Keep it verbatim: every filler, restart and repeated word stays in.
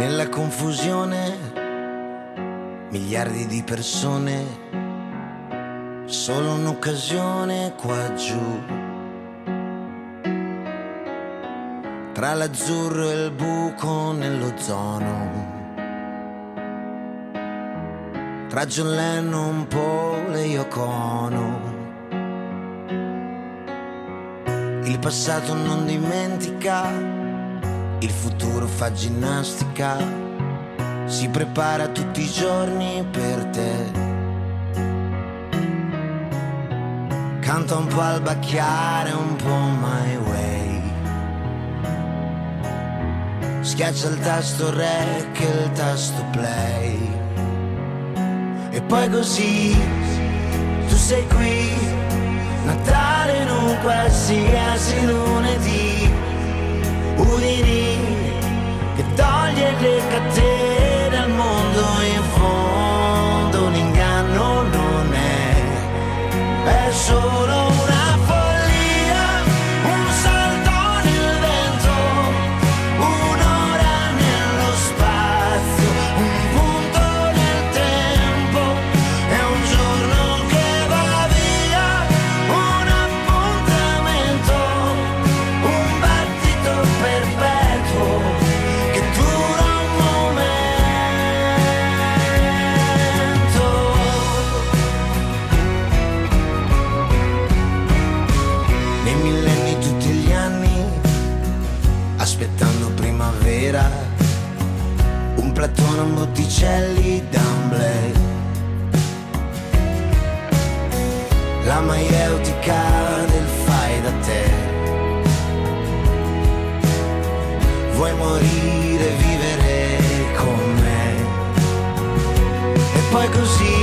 Nella confusione, miliardi di persone, solo un'occasione qua giù. Tra l'azzurro e il buco nell'ozono, tra John Lennon, Paul e Yoko Ono. Il passato non dimentica, il futuro fa ginnastica, si prepara tutti i giorni per te. Canta un po' al bacchiare, un po' my way. Schiaccia il tasto rec e il tasto play. E poi così tu sei qui, Natale in un qualsiasi lunedì, Udini che toglie le catene al mondo. In fondo un inganno non è, è solo una follia, un salto nel vento, un'ora nello spazio, un punto nel tempo, è un giorno che va via, un appuntamento, un battito perpetuo che dura un momento. Nei millenni tutti gli anni, aspettando primavera, un platone, un Botticelli, d'Amblè, la maieutica del fai da te. Vuoi morire, vivere con me. E poi così